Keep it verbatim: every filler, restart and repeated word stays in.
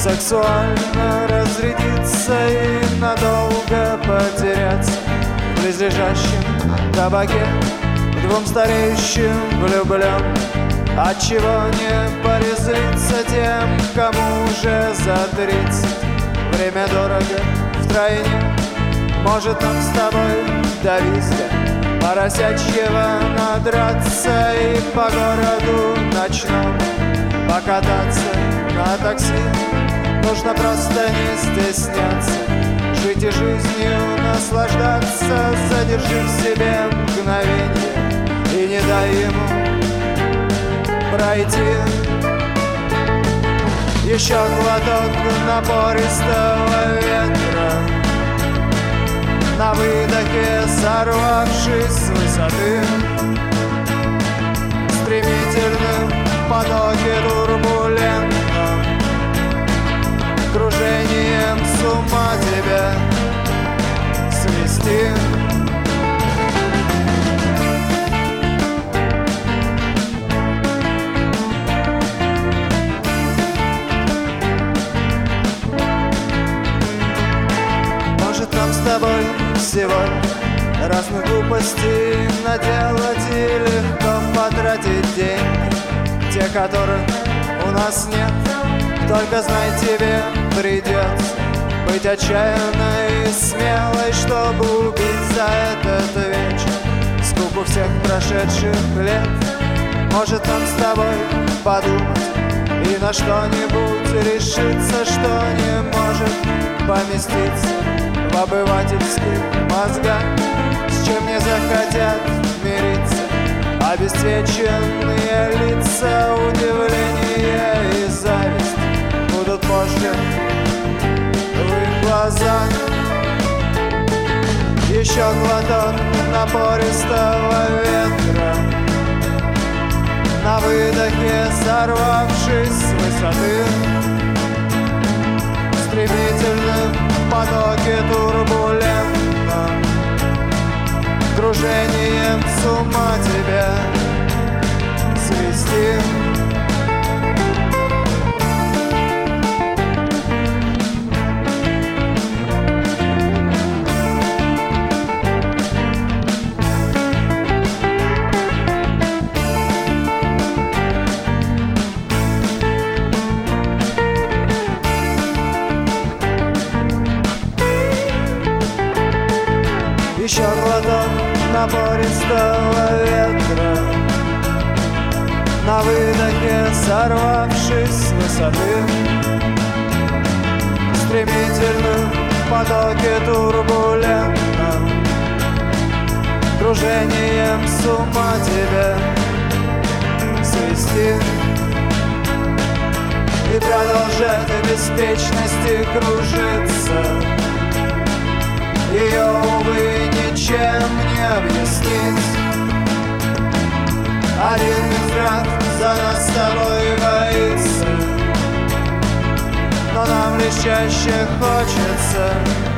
сексуально разрядиться и надолго потеряться в близлежащем кабаке двум стареющим влюблен. Отчего не порезвиться тем, кому уже за тридцать? Время дорого втройне. Может, нам с тобой до визга поросячьего надраться и по городу ночному покататься на такси. Нужно просто не стесняться, жить и жизнью наслаждаться. Задержи в себе мгновенье и не дай ему пройти. Еще глоток напористого ветра, на выдохе сорвавшись с высоты, стремительным в потоке турбулентном кружением с ума тебя свести. Может, нам с тобой сегодня разных глупостей наделать и легко потратить деньги, те, которых у нас нет. Только знай, тебе придется быть отчаянной и смелой, чтобы убить за этот вечер скуку всех прошедших лет. Может, нам с тобой подумать и на что-нибудь решиться, что не может поместиться в обывательских мозгах, с чем не захотят мириться обесцвеченные лица. Удивление и зависть будут позже в их глазах. Еще глоток напористого ветра, на выдохе сорвавшись с высоты, стремительным в потоке турбулентном кружением с ума тебя свести. Еще глоток напористого ветра, на выдохе сорвавшись с высоты, стремительным в потоке турбулентном кружением с ума тебя свести. И продолжать в беспечности кружиться, ее, увы, ничем не объяснить. Один мифрат за нас с тобой боится, но нам лишь чаще хочется